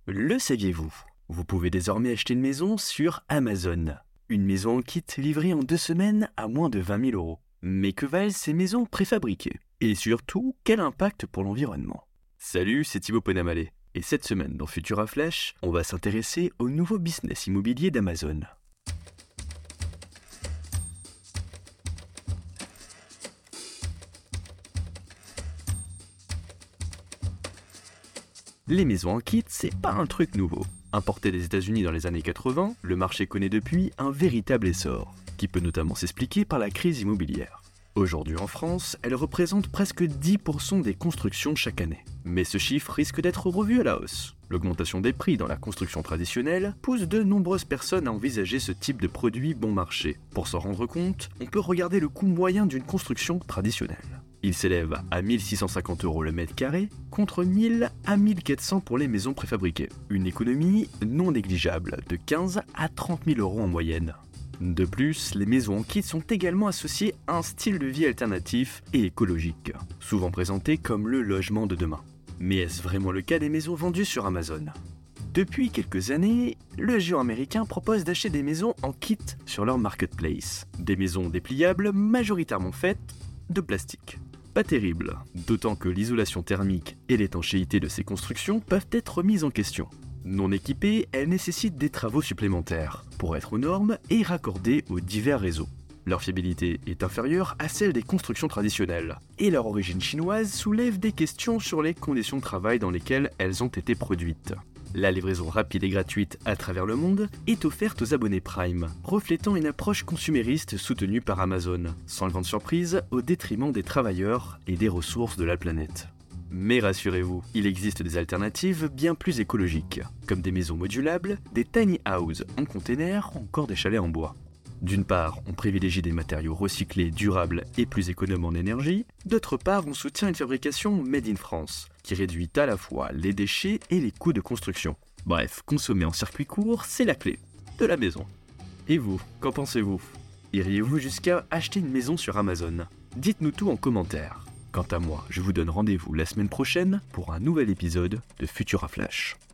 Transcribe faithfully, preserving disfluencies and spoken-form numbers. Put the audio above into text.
Le saviez-vous? Vous pouvez désormais acheter une maison sur Amazon. Une maison en kit livrée en deux semaines à moins de vingt mille euros. Mais que valent ces maisons préfabriquées? Et surtout, quel impact pour l'environnement? Salut, c'est Thibaut Penamalé. Et cette semaine, dans Futura Flash, on va s'intéresser au nouveau business immobilier d'Amazon. Les maisons en kit, c'est pas un truc nouveau. Importé des États-Unis dans les années quatre-vingts, le marché connaît depuis un véritable essor, qui peut notamment s'expliquer par la crise immobilière. Aujourd'hui en France, elle représente presque dix pour cent des constructions chaque année. Mais ce chiffre risque d'être revu à la hausse. L'augmentation des prix dans la construction traditionnelle pousse de nombreuses personnes à envisager ce type de produit bon marché. Pour s'en rendre compte, on peut regarder le coût moyen d'une construction traditionnelle. Il s'élève à mille six cent cinquante euros le mètre carré, contre mille à mille quatre cents pour les maisons préfabriquées. Une économie non négligeable de quinze à trente mille euros en moyenne. De plus, les maisons en kit sont également associées à un style de vie alternatif et écologique, souvent présenté comme le logement de demain. Mais est-ce vraiment le cas des maisons vendues sur Amazon? Depuis quelques années, le géant américain propose d'acheter des maisons en kit sur leur marketplace. Des maisons dépliables majoritairement faites de plastique. Pas terrible, d'autant que l'isolation thermique et l'étanchéité de ces constructions peuvent être remises en question. Non équipées, elles nécessitent des travaux supplémentaires pour être aux normes et raccordées aux divers réseaux. Leur fiabilité est inférieure à celle des constructions traditionnelles, et leur origine chinoise soulève des questions sur les conditions de travail dans lesquelles elles ont été produites. La livraison rapide et gratuite à travers le monde est offerte aux abonnés Prime, reflétant une approche consumériste soutenue par Amazon, sans le vent de surprise au détriment des travailleurs et des ressources de la planète. Mais rassurez-vous, il existe des alternatives bien plus écologiques, comme des maisons modulables, des tiny houses en container ou encore des chalets en bois. D'une part, on privilégie des matériaux recyclés, durables et plus économes en énergie. D'autre part, on soutient une fabrication made in France, qui réduit à la fois les déchets et les coûts de construction. Bref, consommer en circuit court, c'est la clé de la maison. Et vous, qu'en pensez-vous? Iriez-vous jusqu'à acheter une maison sur Amazon? Dites-nous tout en commentaire. Quant à moi, je vous donne rendez-vous la semaine prochaine pour un nouvel épisode de Futura Flash.